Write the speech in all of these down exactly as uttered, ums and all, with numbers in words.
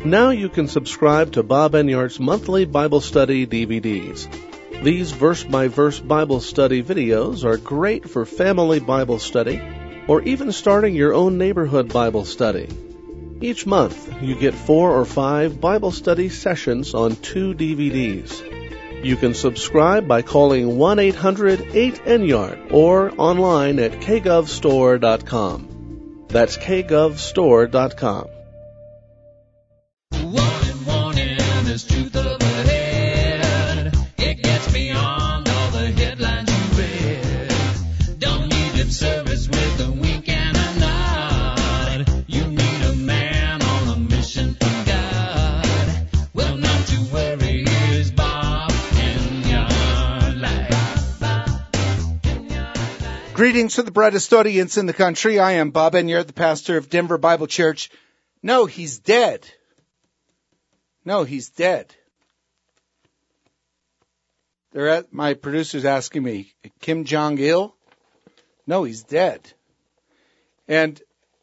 Now you can subscribe to Bob Enyart's monthly Bible study D V Ds. These verse-by-verse Bible study videos are great for family Bible study or even starting your own neighborhood Bible study. Each month, you get four or five Bible study sessions on two D V Ds. You can subscribe by calling one eight hundred eight Enyart or online at k gov store dot com. That's k gov store dot com. Warning, warning, there's truth up ahead. It gets beyond all the headlines you read. Don't need lip service with a wink and a nod. You need a man on a mission from God. Well, not to worry, here's Bob Enyart Live. Greetings to the brightest audience in the country. I am Bob Enyart, the pastor of Denver Bible Church. No, he's dead. No, he's dead. They're at, my producer's asking me, Kim Jong-il? No, he's dead. And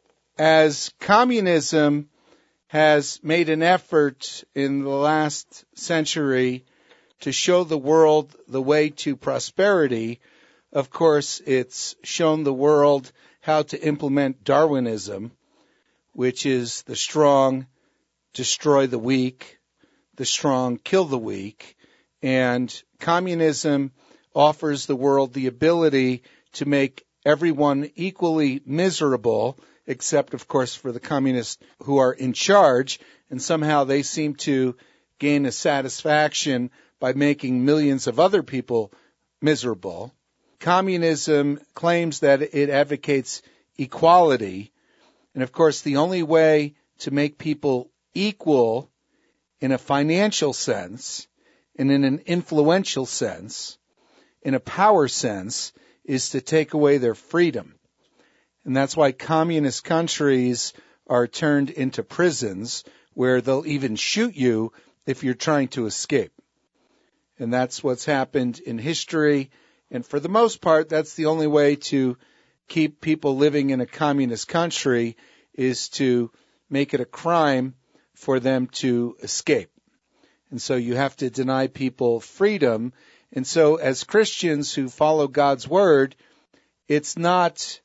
as communism has made an effort in the last century to show the world the way to prosperity, of course, it's shown the world how to implement Darwinism, which is the strong destroy the weak, the strong kill the weak, and communism offers the world the ability to make everyone equally miserable, except, of course, for the communists who are in charge, and somehow they seem to gain a satisfaction by making millions of other people miserable. Communism claims that it advocates equality, and of course, the only way to make people equal in a financial sense and in an influential sense, in a power sense, is to take away their freedom. And that's why communist countries are turned into prisons where they'll even shoot you if you're trying to escape. And that's what's happened in history. And for the most part, that's the only way to keep people living in a communist country is to make it a crime for them to escape. And so you have to deny people freedom. And so as Christians who follow God's word, it's not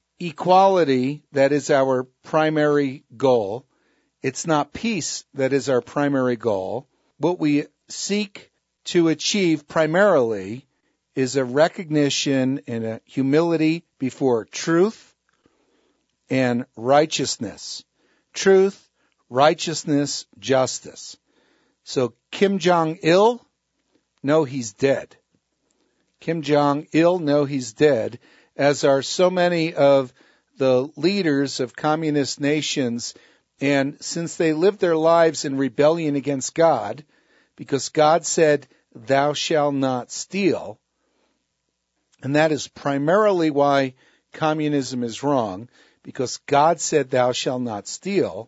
equality that is our primary goal. It's not peace that is our primary goal. What we seek to achieve primarily is a recognition and a humility before truth and righteousness. Truth, righteousness, justice. So Kim Jong-il, no, he's dead. Kim Jong-il, no, he's dead, as are so many of the leaders of communist nations. And since they lived their lives in rebellion against God, because God said, thou shalt not steal, and that is primarily why communism is wrong, because God said, thou shalt not steal.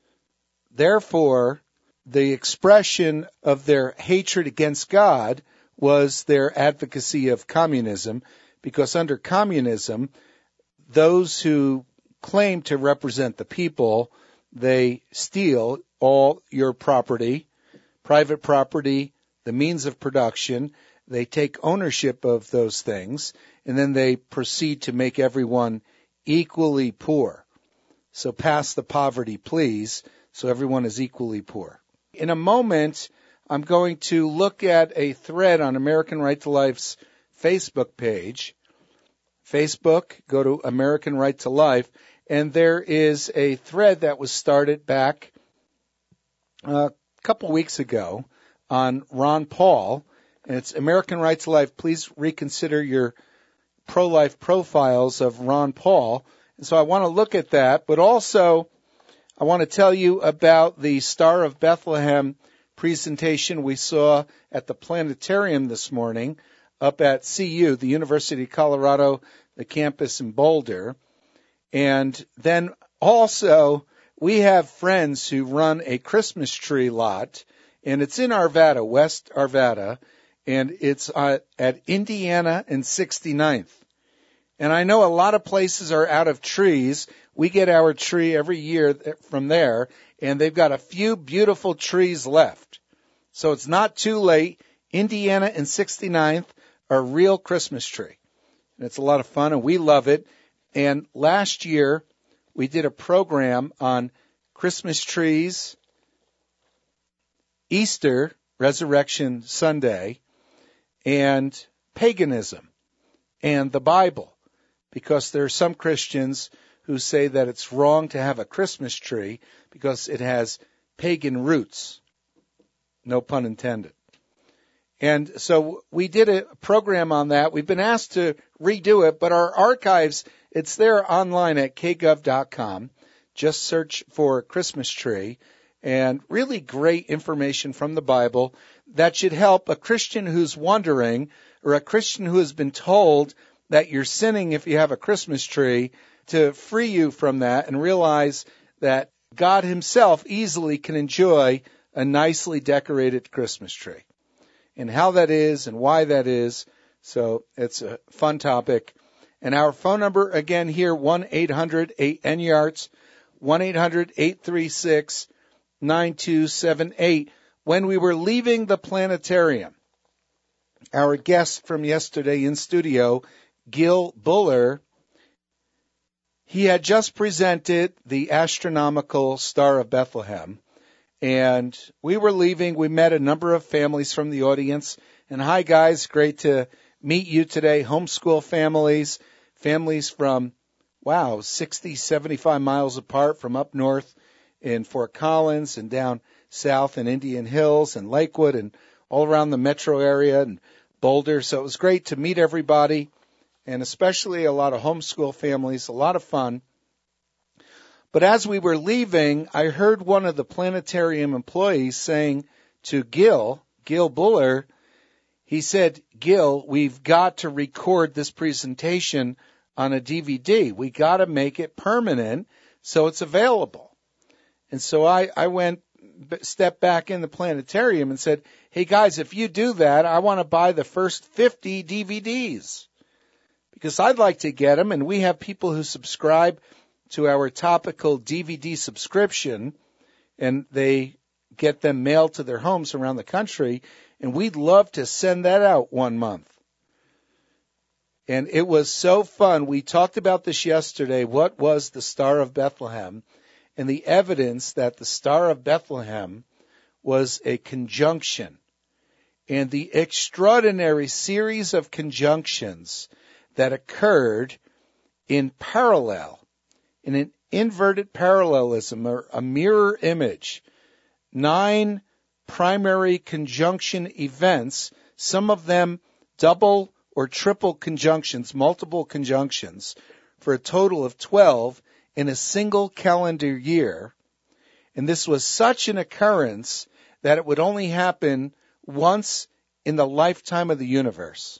Therefore, the expression of their hatred against God was their advocacy of communism, because under communism, those who claim to represent the people, they steal all your property, private property, the means of production. They take ownership of those things, and then they proceed to make everyone equally poor. So pass the poverty, please, so everyone is equally poor. In a moment, I'm going to look at a thread on American Right to Life's Facebook page. Facebook, go to American Right to Life, and there is a thread that was started back a couple weeks ago on Ron Paul, and it's American Right to Life. Please reconsider your pro-life profiles of Ron Paul. And so I want to look at that, but also I want to tell you about the Star of Bethlehem presentation we saw at the planetarium this morning up at C U, the University of Colorado, the campus in Boulder. And then also we have friends who run a Christmas tree lot, and it's in Arvada, West Arvada, and it's uh, at Indiana and sixty-ninth. And I know a lot of places are out of trees. We get our tree every year from there, and they've got a few beautiful trees left. So it's not too late. Indiana and sixty-ninth are a real Christmas tree. And it's a lot of fun, and we love it. And last year, we did a program on Christmas trees, Easter, Resurrection Sunday, and paganism and the Bible, because there are some Christians who say that it's wrong to have a Christmas tree because it has pagan roots. No pun intended. And so we did a program on that. We've been asked to redo it, but our archives, it's there online at k gov dot com. Just search for Christmas tree, and really great information from the Bible that should help a Christian who's wondering, or a Christian who has been told that you're sinning if you have a Christmas tree, to free you from that and realize that God himself easily can enjoy a nicely decorated Christmas tree. And how that is and why that is. So it's a fun topic. And our phone number, again, here, one eight hundred eight N Y A R T S, one eight hundred eight three six nine two seven eight. When we were leaving the planetarium, our guest from yesterday in studio, Gil Buller, he had just presented the astronomical Star of Bethlehem. And we were leaving. We met a number of families from the audience. And hi, guys. Great to meet you today. Homeschool families, families from, wow, sixty, seventy-five miles apart from up north in Fort Collins and down south in Indian Hills and Lakewood and all around the metro area and Boulder. So it was great to meet everybody, and especially a lot of homeschool families, a lot of fun. But as we were leaving, I heard one of the planetarium employees saying to Gil, Gil Buller, he said, Gil, we've got to record this presentation on a D V D. We got to make it permanent so it's available. And so I, I went, stepped back in the planetarium and said, hey, guys, if you do that, I want to buy the first fifty D V Ds because I'd like to get them. And we have people who subscribe to our topical D V D subscription, and they get them mailed to their homes around the country, and we'd love to send that out one month. And it was so fun. We talked about this yesterday. What was the Star of Bethlehem? And the evidence that the Star of Bethlehem was a conjunction. And the extraordinary series of conjunctions that occurred in parallel, in an inverted parallelism, or a mirror image, nine primary conjunction events, some of them double or triple conjunctions, multiple conjunctions, for a total of twelve in a single calendar year. And this was such an occurrence that it would only happen once in the lifetime of the universe.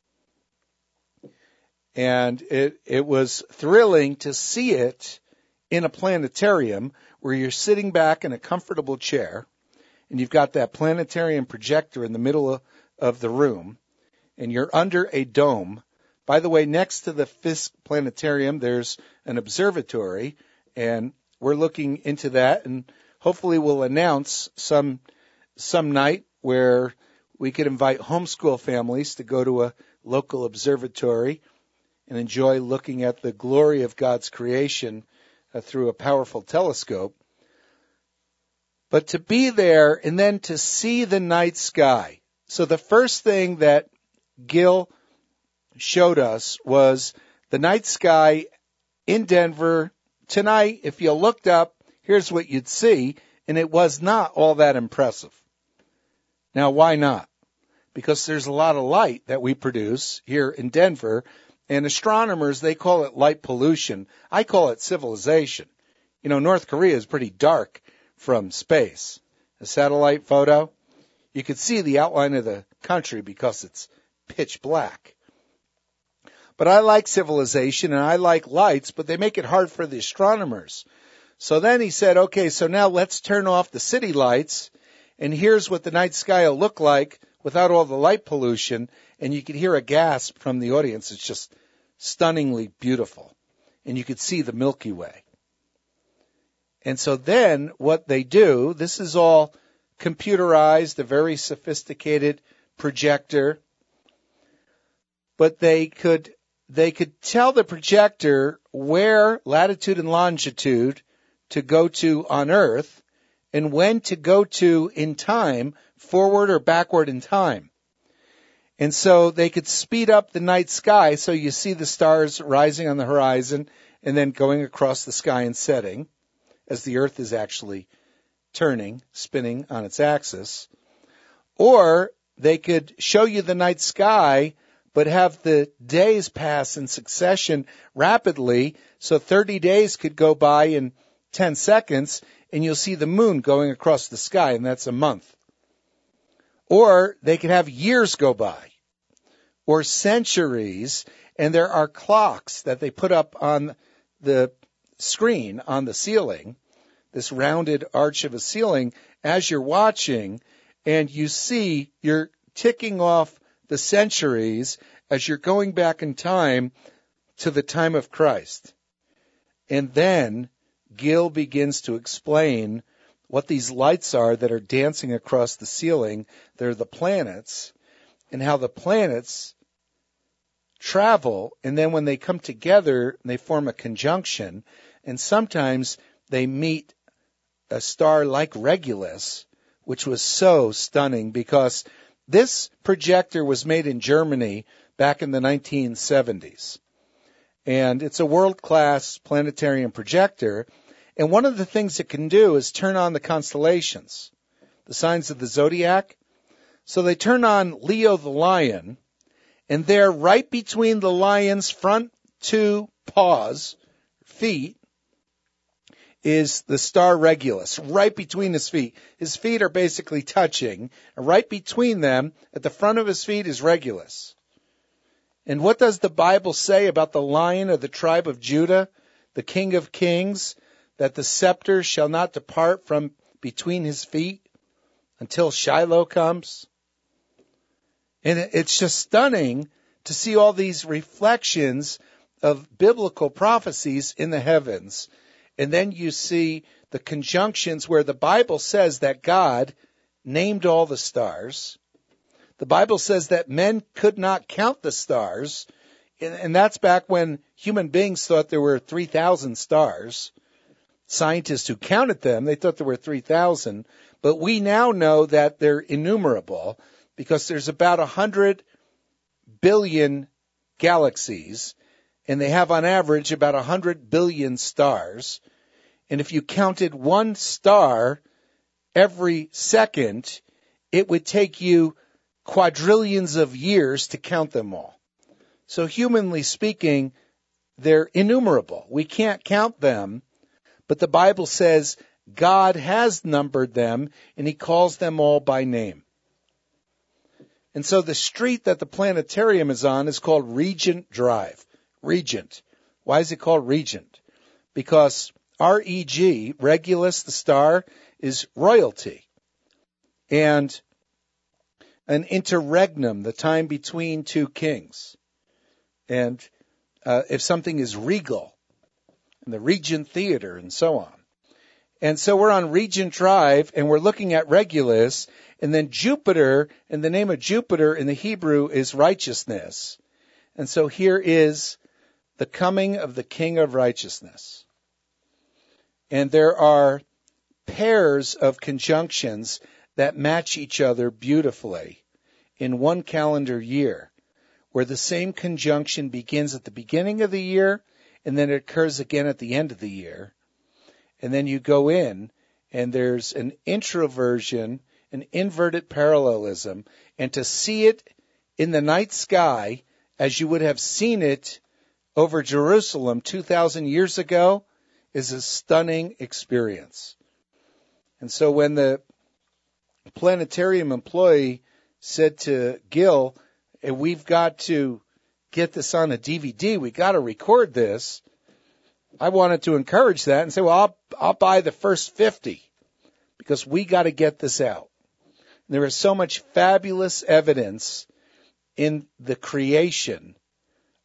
And it, it was thrilling to see it in a planetarium where you're sitting back in a comfortable chair and you've got that planetarium projector in the middle of, of the room and you're under a dome. By the way, next to the Fisk Planetarium, there's an observatory, and we're looking into that, and hopefully we'll announce some some night where we could invite homeschool families to go to a local observatory and enjoy looking at the glory of God's creation uh, through a powerful telescope. But to be there and then to see the night sky. So the first thing that Gil showed us was the night sky in Denver tonight. If you looked up, here's what you'd see, and it was not all that impressive. Now, why not? Because there's a lot of light that we produce here in Denver, and astronomers, they call it light pollution. I call it civilization. You know, North Korea is pretty dark from space. A satellite photo, you could see the outline of the country because it's pitch black. But I like civilization and I like lights, but they make it hard for the astronomers. So then he said, okay, so now let's turn off the city lights, and here's what the night sky will look like without all the light pollution. And you could hear a gasp from the audience. It's just stunningly beautiful. And you could see the Milky Way. And so then what they do, this is all computerized, a very sophisticated projector. But they could they could tell the projector where latitude and longitude to go to on Earth and when to go to in time, forward or backward in time. And so they could speed up the night sky so you see the stars rising on the horizon and then going across the sky and setting as the Earth is actually turning, spinning on its axis. Or they could show you the night sky but have the days pass in succession rapidly, so thirty days could go by in ten seconds, and you'll see the moon going across the sky, and that's a month. Or they could have years go by, or centuries, and there are clocks that they put up on the screen, on the ceiling, this rounded arch of a ceiling, as you're watching, and you see you're ticking off the centuries as you're going back in time to the time of Christ. And then Gil begins to explain what these lights are that are dancing across the ceiling. They're the planets, and how the planets travel, and then when they come together, they form a conjunction, and sometimes they meet a star like Regulus, which was so stunning because this projector was made in Germany back in the nineteen seventies. And it's a world-class planetarium projector. And one of the things it can do is turn on the constellations, the signs of the zodiac. So they turn on Leo the lion, and there right between the lion's front two paws, feet, is the star Regulus, right between his feet. His feet are basically touching, and right between them, at the front of his feet, is Regulus. And what does the Bible say about the Lion of the tribe of Judah, the King of Kings, that the scepter shall not depart from between his feet until Shiloh comes? And it's just stunning to see all these reflections of biblical prophecies in the heavens. And then you see the conjunctions where the Bible says that God named all the stars. The Bible says that men could not count the stars, and that's back when human beings thought there were three thousand stars. Scientists who counted them, they thought there were three thousand, but we now know that they're innumerable because there's about one hundred billion galaxies, and they have on average about one hundred billion stars. And if you counted one star every second, it would take you quadrillions of years to count them all. So humanly speaking, they're innumerable. We can't count them, but the Bible says God has numbered them, and he calls them all by name. And so the street that the planetarium is on is called Regent Drive. Regent. Why is it called Regent? Because R E G, Regulus, the star, is royalty. And an interregnum, the time between two kings. And uh, if something is regal, and the Regent Theater, and so on. And so we're on Regent Drive, and we're looking at Regulus, and then Jupiter, and the name of Jupiter in the Hebrew is righteousness. And so here is the coming of the King of Righteousness. And there are pairs of conjunctions that match each other beautifully in one calendar year, where the same conjunction begins at the beginning of the year, and then it occurs again at the end of the year. And then you go in, and there's an introversion, an inverted parallelism, and to see it in the night sky as you would have seen it over Jerusalem two thousand years ago is a stunning experience. And so when the planetarium employee said to Gil, hey, we've got to get this on a D V D, we got to record this, I wanted to encourage that and say, well, I'll, I'll buy the first fifty because we got to get this out. And there is so much fabulous evidence in the creation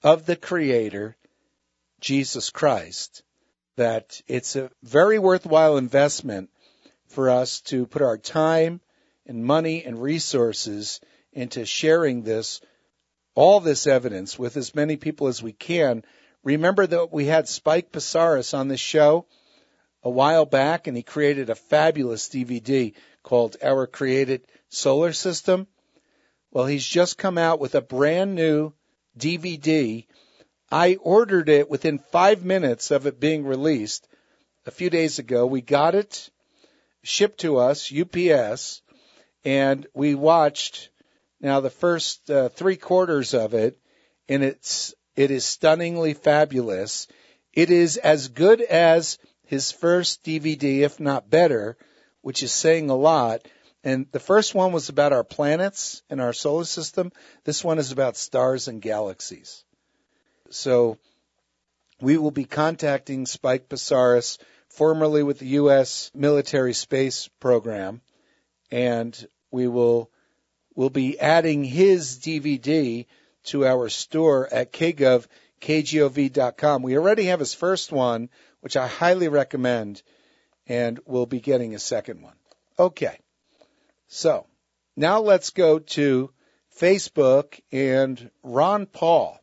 of the Creator, Jesus Christ, that it's a very worthwhile investment for us to put our time and money and resources into sharing this, all this evidence with as many people as we can. Remember that we had Spike Psaris on this show a while back, and he created a fabulous D V D called Our Created Solar System. Well, he's just come out with a brand new D V D. I ordered it within five minutes of it being released a few days ago. We got it shipped to us, U P S, and we watched now the first uh, three quarters of it, and it's it is stunningly fabulous. It is as good as his first D V D, if not better, which is saying a lot. And the first one was about our planets and our solar system. This one is about stars and galaxies. So we will be contacting Spike Psaris, formerly with the U S military space program, and we will will be adding his D V D to our store at k gov k g o v dot com. We already have his first one, which I highly recommend, and we'll be getting a second one. Okay. So now let's go to Facebook and Ron Paul.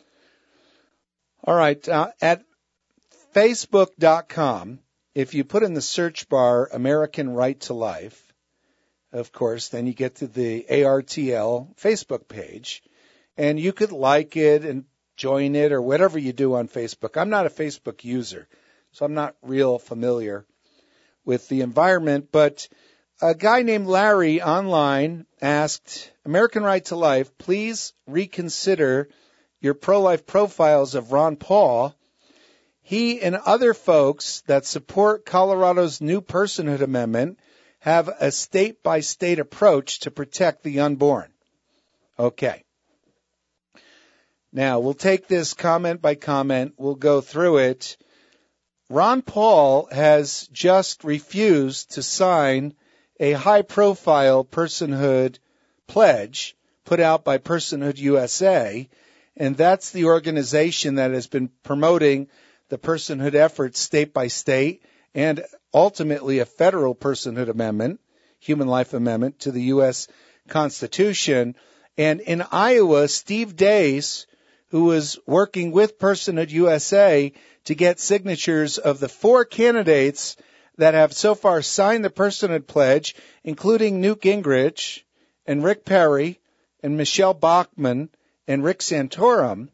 All right. Uh, at facebook dot com, if you put in the search bar American Right to Life, of course, then you get to the A R T L Facebook page, and you could like it and join it or whatever you do on Facebook. I'm not a Facebook user, so I'm not real familiar with the environment, but a guy named Larry online asked, American Right to Life, please reconsider your pro-life profiles of Ron Paul. He and other folks that support Colorado's new personhood amendment have a state-by-state approach to protect the unborn. Okay. Now, we'll take this comment by comment. We'll go through it. Ron Paul has just refused to sign a high-profile personhood pledge put out by Personhood U S A, and that's the organization that has been promoting the personhood efforts state by state and ultimately a federal personhood amendment, human life amendment to the U S Constitution. And in Iowa, Steve Dace, who was working with Personhood U S A to get signatures of the four candidates that have so far signed the personhood pledge, including Newt Gingrich and Rick Perry and Michelle Bachmann and Rick Santorum.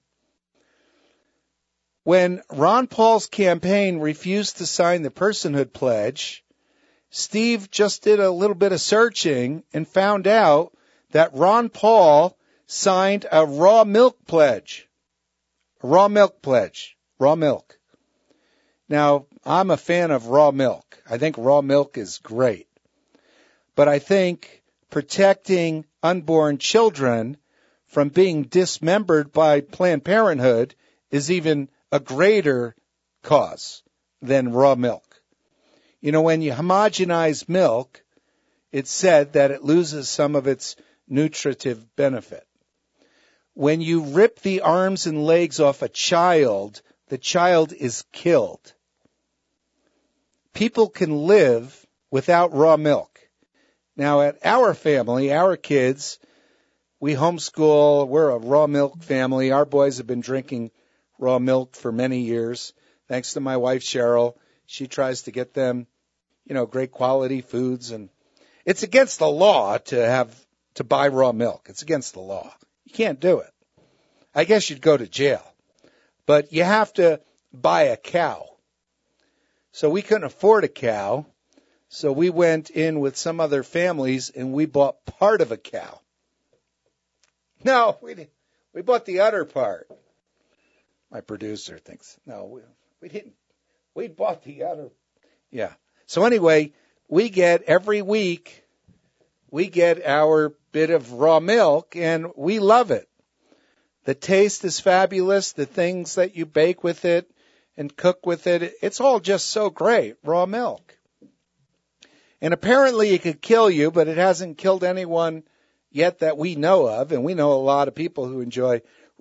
When Ron Paul's campaign refused to sign the personhood pledge, Steve just did a little bit of searching and found out that Ron Paul signed a raw milk pledge. A raw milk pledge. Raw milk. Now, I'm a fan of raw milk. I think raw milk is great. But I think protecting unborn children from being dismembered by Planned Parenthood is even a greater cause than raw milk. You know, when you homogenize milk, it's said that it loses some of its nutritive benefit. When you rip the arms and legs off a child, the child is killed. People can live without raw milk. Now, at our family, our kids, we homeschool. We're a raw milk family. Our boys have been drinking raw milk for many years. Thanks to my wife, Cheryl. She tries to get them, you know, great quality foods. And it's against the law to have to buy raw milk. It's against the law. You can't do it. I guess you'd go to jail. But you have to buy a cow. So we couldn't afford a cow. So we went in with some other families and we bought part of a cow. No, we didn't. We bought the other part. My producer thinks, no, we, we didn't. We bought the other. Yeah. So anyway, we get every week, we get our bit of raw milk and we love it. The taste is fabulous. The things that you bake with it and cook with it, it's all just so great, raw milk. And apparently it could kill you, but it hasn't killed anyone yet that we know of. And we know a lot of people who enjoy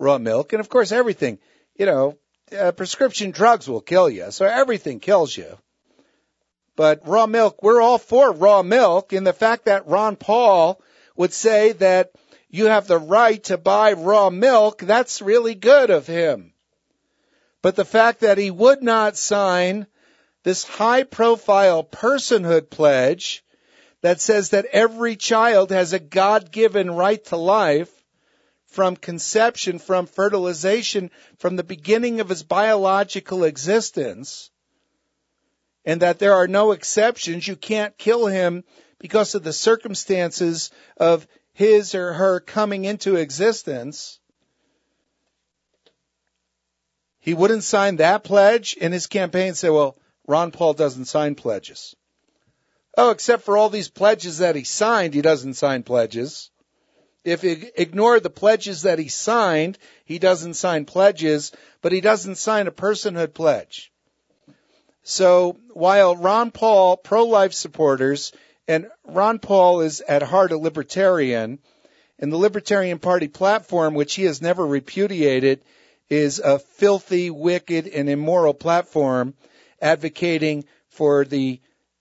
raw milk. And, of course, everything, you know, uh, prescription drugs will kill you. So everything kills you. But raw milk, we're all for raw milk. And the fact that Ron Paul would say that you have the right to buy raw milk, that's really good of him. But the fact that he would not sign this high-profile personhood pledge that says that every child has a God-given right to life from conception, from fertilization, from the beginning of his biological existence, and that there are no exceptions. You can't kill him because of the circumstances of his or her coming into existence. He wouldn't sign that pledge, and his campaign say, well, Ron Paul doesn't sign pledges. Oh, except for all these pledges that he signed, he doesn't sign pledges. If you ignore the pledges that he signed, he doesn't sign pledges, but he doesn't sign a personhood pledge. So while Ron Paul, pro-life supporters, and Ron Paul is at heart a libertarian, and the Libertarian Party platform, which he has never repudiated, is a filthy, wicked, and immoral platform advocating for the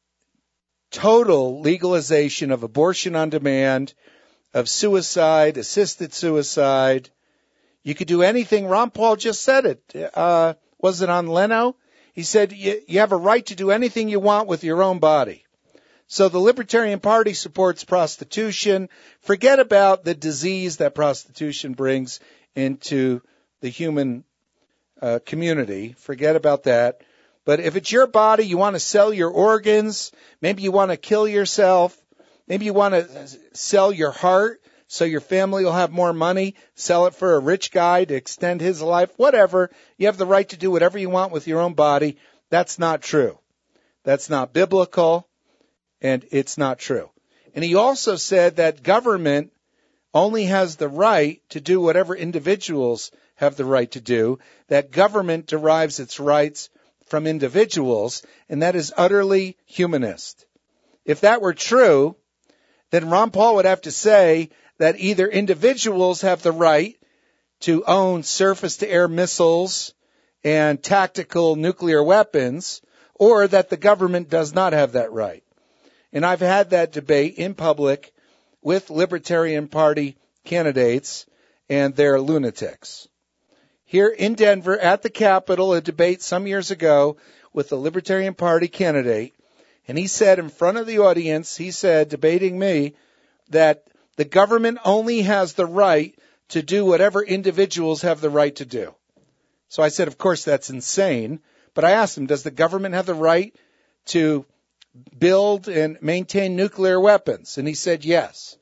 total legalization of abortion on demand, of suicide, assisted suicide. You could do anything. Ron Paul just said it. Uh, was it on Leno? He said, you, you have a right to do anything you want with your own body. So the Libertarian Party supports prostitution. Forget about the disease that prostitution brings into the human uh, community. Forget about that. But if it's your body, you want to sell your organs, maybe you want to kill yourself, maybe you want to sell your heart so your family will have more money, sell it for a rich guy to extend his life, whatever. You have the right to do whatever you want with your own body. That's not true. That's not biblical, and it's not true. And he also said that government only has the right to do whatever individuals have the right to do, that government derives its rights from individuals, and that is utterly humanist. If that were true, then Ron Paul would have to say that either individuals have the right to own surface-to-air missiles and tactical nuclear weapons, or that the government does not have that right. And I've had that debate in public with Libertarian Party candidates, and they're lunatics. Here in Denver at the Capitol, a debate some years ago with the Libertarian Party candidate, and he said in front of the audience, he said, debating me, that the government only has the right to do whatever individuals have the right to do. So I said, of course, that's insane. But I asked him, does the government have the right to build and maintain nuclear weapons? And he said, yes.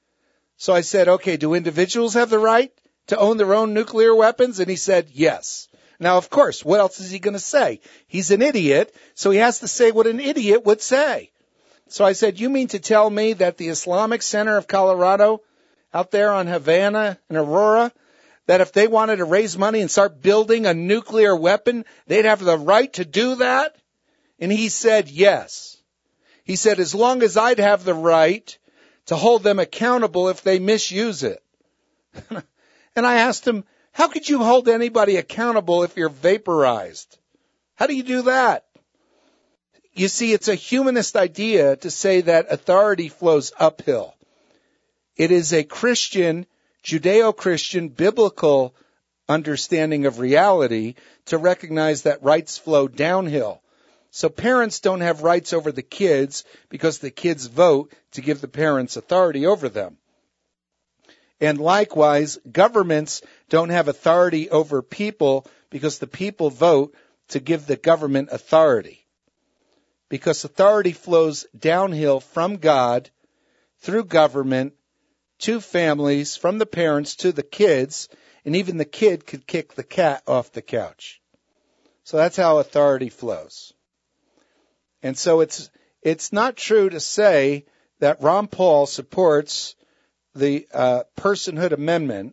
So I said, okay, do individuals have the right to own their own nuclear weapons? And he said, yes. Now, of course, what else is he going to say? He's an idiot, so he has to say what an idiot would say. So I said, you mean to tell me that the Islamic Center of Colorado, out there on Havana and Aurora, that if they wanted to raise money and start building a nuclear weapon, they'd have the right to do that? And he said, yes. He said, as long as I'd have the right to hold them accountable if they misuse it. And I asked him, how could you hold anybody accountable if you're vaporized? How do you do that? You see, it's a humanist idea to say that authority flows uphill. It is a Christian, Judeo-Christian, biblical understanding of reality to recognize that rights flow downhill. So parents don't have rights over the kids because the kids vote to give the parents authority over them. And likewise, governments don't have authority over people because the people vote to give the government authority. Because authority flows downhill from God, through government, to families, from the parents to the kids, and even the kid could kick the cat off the couch. So that's how authority flows. And so it's it's not true to say that Ron Paul supports the uh, personhood amendment.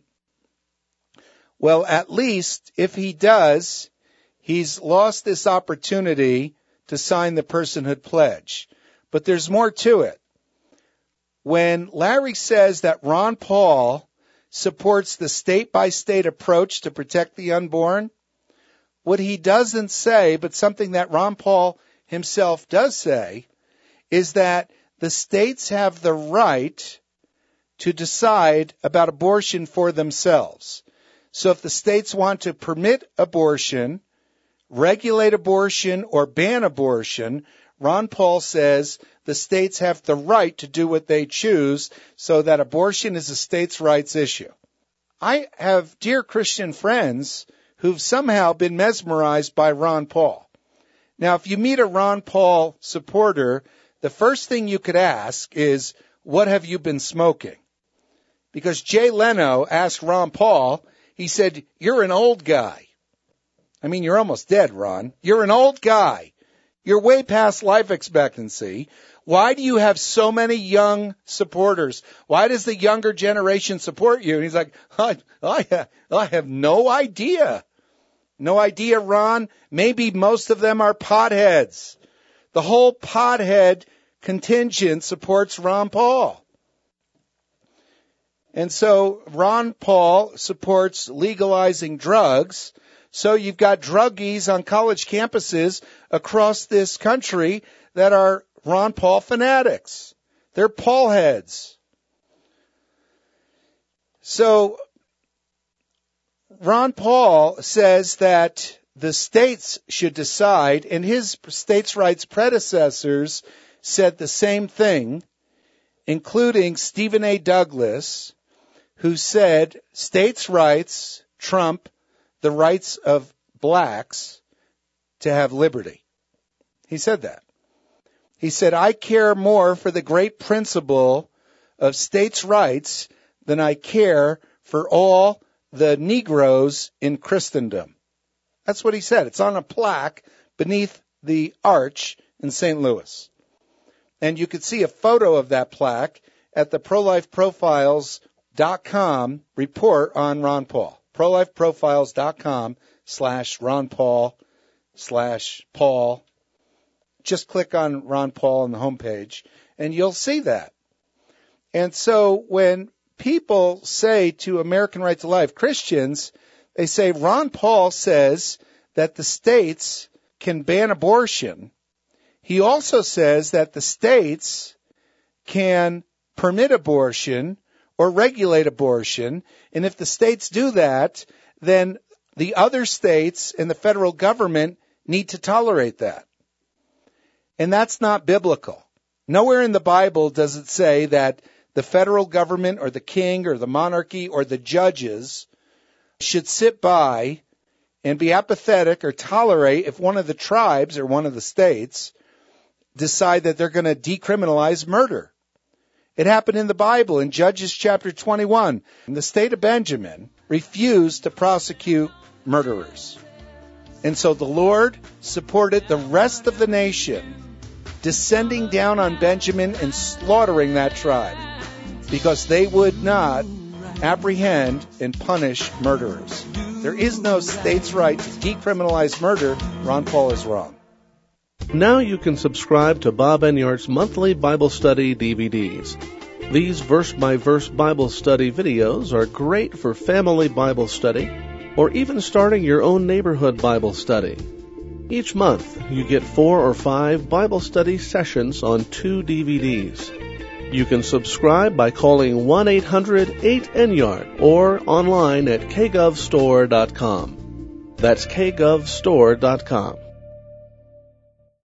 Well, at least if he does, he's lost this opportunity to sign the personhood pledge. But there's more to it. When Larry says that Ron Paul supports the state-by-state approach to protect the unborn. What he doesn't say, but something that Ron Paul himself does say, is that the states have the right to decide about abortion for themselves. So if the states want to permit abortion, regulate abortion, or ban abortion, Ron Paul says the states have the right to do what they choose, so that abortion is a states' rights issue. I have dear Christian friends who've somehow been mesmerized by Ron Paul. Now, if you meet a Ron Paul supporter, the first thing you could ask is, what have you been smoking? Because Jay Leno asked Ron Paul, he said, you're an old guy. I mean, you're almost dead, Ron. You're an old guy. You're way past life expectancy. Why do you have so many young supporters? Why does the younger generation support you? And he's like, I, I, I have no idea. No idea, Ron. Maybe most of them are potheads. The whole pothead contingent supports Ron Paul. And so Ron Paul supports legalizing drugs. So you've got druggies on college campuses across this country that are Ron Paul fanatics. They're Paul heads. So Ron Paul says that the states should decide, and his states' rights predecessors said the same thing, including Stephen A. Douglas, who said states' rights trump the rights of blacks to have liberty. He said that. He said, I care more for the great principle of states' rights than I care for all the Negroes in Christendom. That's what he said. It's on a plaque beneath the arch in Saint Louis. And you could see a photo of that plaque at the pro life profiles dot com report on Ron Paul. pro life profiles dot com slash Ron Paul slash Paul. Just click on Ron Paul on the homepage, and you'll see that. And so when people say to American Right to Life, Christians, they say Ron Paul says that the states can ban abortion. He also says that the states can permit abortion or regulate abortion, and if the states do that, then the other states and the federal government need to tolerate that. And that's not biblical. Nowhere in the Bible does it say that the federal government or the king or the monarchy or the judges should sit by and be apathetic or tolerate if one of the tribes or one of the states decide that they're going to decriminalize murder. It happened in the Bible in Judges chapter twenty-one. The state of Benjamin refused to prosecute murderers. And so the Lord supported the rest of the nation descending down on Benjamin and slaughtering that tribe because they would not apprehend and punish murderers. There is no state's right to decriminalize murder. Ron Paul is wrong. Now you can subscribe to Bob Enyart's monthly Bible study D V Ds. These verse-by-verse Bible study videos are great for family Bible study or even starting your own neighborhood Bible study. Each month, you get four or five Bible study sessions on two D V Ds. You can subscribe by calling one eight hundred eight Enyart or online at k gov store dot com. That's k gov store dot com.